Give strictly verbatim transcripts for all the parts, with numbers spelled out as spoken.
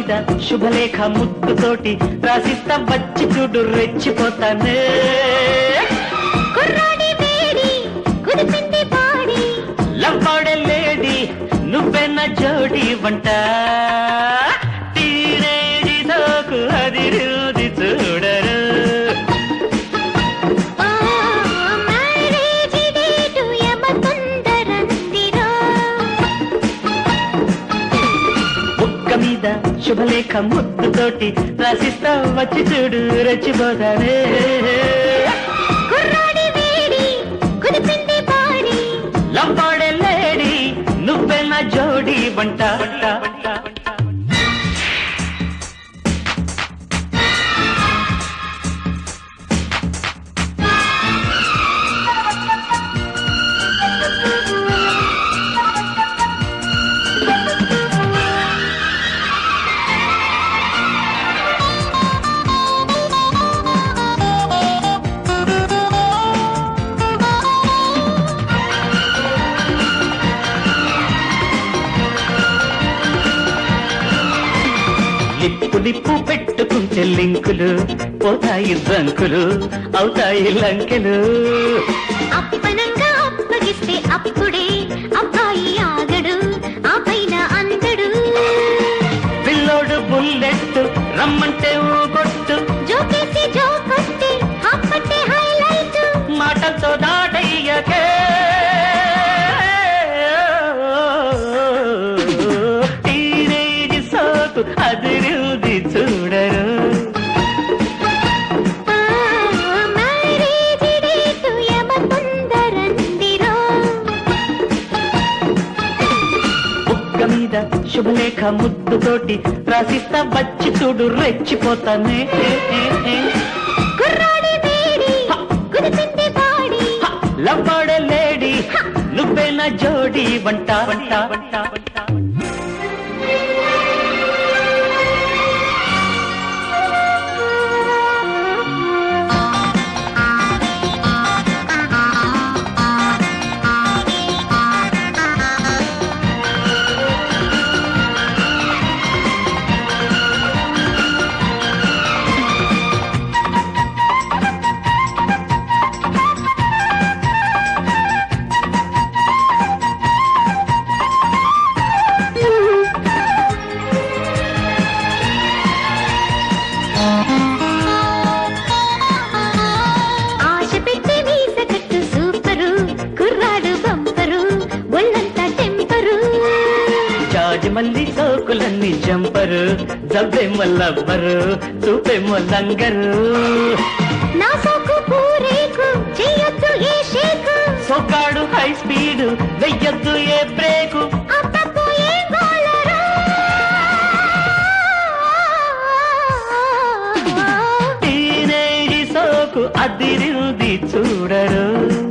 మీద శుభలేఖ ముద్దుతోటి రాసిస్తా వచ్చి చూడు రెచ్చిపోతానే. కుర్రాడి వేడి కుదిపింది పాడి లవ్వాడే లేడీ నువ్వే నా జోడి వంట. టీనేజీ సోకు అది రూది చూడరు. మీద శుభలేఖ ముద్దుతోటి రాసిస్తా వచ్చి చూడు రెచ్చిపోతానే. కుర్రాడి వేడి కుదిపింది పాడి లవ్వాడే లేడీ నువ్వే నా జోడి వంట. లిప్పు లిప్పు పెట్టుకుంటే లింకులు పోతాయి రంకులు అవుతాయి లంకెలు. అప్పనంగా అప్పగిస్తే అప్పుడే అబ్బాయి ఆగడు ఆ పైన అందడు. పిల్లోడు బుల్లెట్ రమ్మంటే ఊగొట్టు జోకేసి జోకొట్టే అప్పటే హైలైట్ మాటలతో దాటయ్యకే. టీనేజ్ సోకు అదిరుది చూడరు. బుక్క మీద శుభలేఖ ముద్దుతోటి రాసిస్తా వచ్చి చూడు రెచ్చిపోతానే. కుర్రాడి వేడి కుదిపింది పాడి లవ్వాడే లేడీ నువ్వే నా జోడి వంట వంట వంట వంట. మల్లి సోకులన్నీ జంపరు జబ్బేమో లవ్వరు చూపేమో లంగరు. నా సోకు పూరేకు చేయొద్దు ఏ షేకు సోకాడు హై స్పీడ్ వెయ్యొద్దు ఏ బ్రేకు. అబ్బబ్బో ఏ గోలరు టీనేజ్ సోకు అదిరుది చూడరు.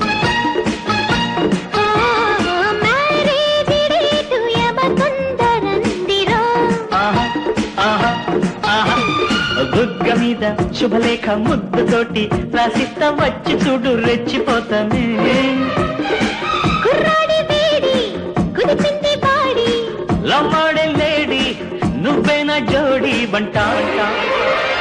బుగ్గ మీద శుభలేఖ ముద్దుతోటి రాసిస్తా వచ్చి చూడు రెచ్చిపోతానే. కుర్రాడి వేడి కుదిపింది పాడి లవ్వాడే లేడీ నువ్వే నా జోడి వంట.